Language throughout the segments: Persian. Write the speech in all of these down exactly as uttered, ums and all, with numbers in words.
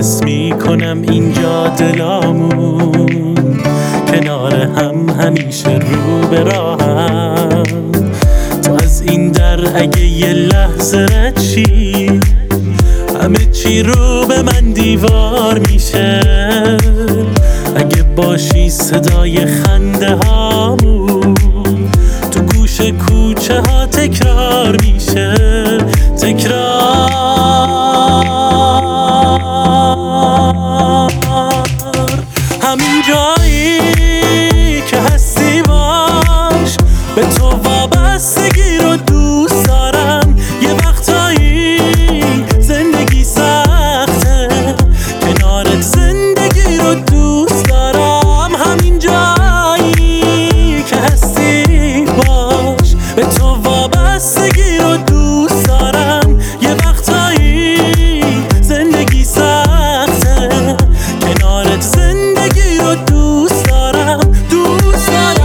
حس میکنم اینجا دلامون کنار هم همیشه رو به راهم. تو از این در اگه یه لحظه رد شی همه چی رو به من دیوار میشه. اگه باشی صدای خنده هامون تو گوش کوچه ها تکرار میشه. تکرار همین جایی که هستی باش، به تو وابستگی رو دوست دارم. یه وقتایی زندگی سخته، کنارت زندگی رو دوست دارم. همین جایی که هستی باش، به تو وابستگی رو دوست دارم. یه وقتایی زندگی سخته، کنارت زندگی رو دوست دارم، دوست دارم.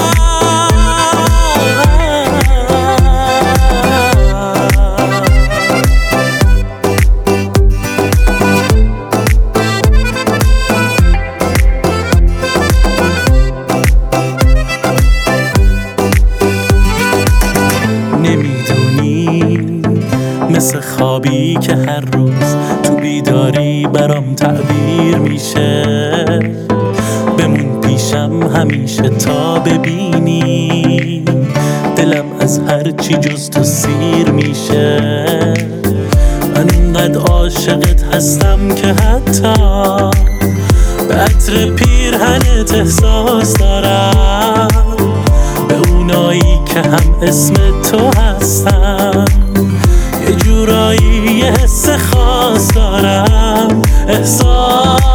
نمیدونی مثل خوابی که هر روز تو بیداری برام تعبیر میشه. بمون پیشم همیشه تا ببینی دلم از هر چی جز تو سیر میشه. من اینقدر عاشقت هستم که حتی به عطر پیرهنت احساس دارم. به اونایی که هم اسم تو هستن یه جورایی یه حس خاص دارم. احساس